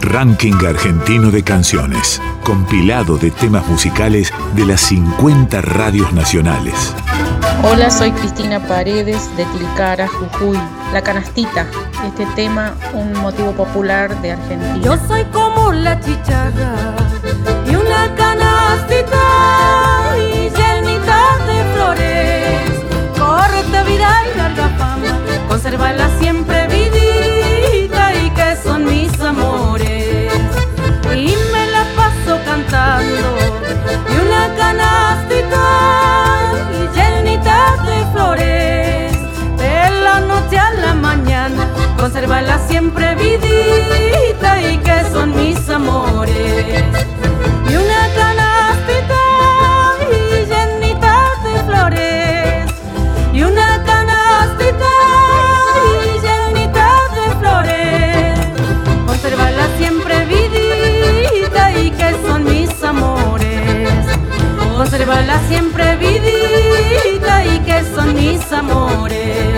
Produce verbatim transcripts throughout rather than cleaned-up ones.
Ranking argentino de canciones, compilado de temas musicales de las cincuenta radios nacionales. Hola, soy Cristina Paredes de Tilcara, Jujuy. La canastita, este tema, un motivo popular de Argentina. Yo soy como la chicharra y una canastita y llenita de flores, corta vida y larga fama, conservarla siempre vidita y que son mis amores. Y me la paso cantando y una canastita y llenita de flores, de la noche a la mañana, conservarla siempre vidita y que son mis amores. Y una canastita y llenita de flores, y una canastita y llenita de flores, conservarla siempre vidita y que son mis amores. Conservarla siempre vidita y que son mis amores.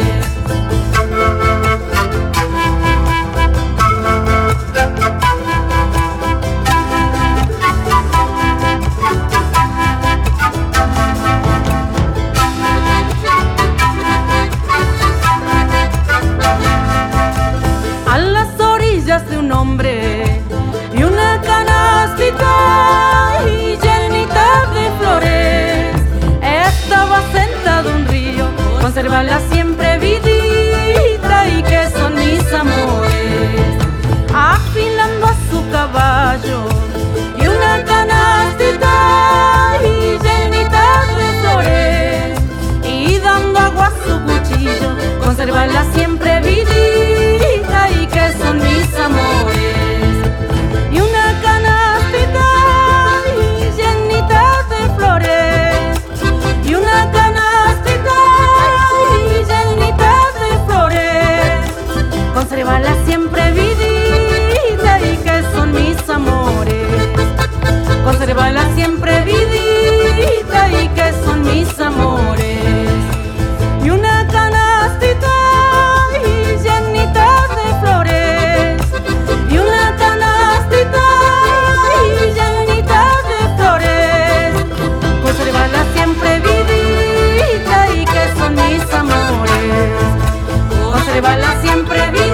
A las orillas de un hombre y una canastita y llenita de flores, estaba sentado un río, conservarla siempre vidita y que son mis amores. Afilando a su caballo y una canastita y llenita de flores, y dando agua a su cuchillo, conservarla siempre vidita y que son mis amores. Y una canastita y llenita de flores, y una canastita y llenita de flores, conservarla siempre vidita y que son mis amores. Conservarla siempre vidita y que son mis amores. Y una canastita y llenita de flores, y una canastita y llenita de flores, conservarla siempre vidita y que son mis amores. Conservarla siempre vidita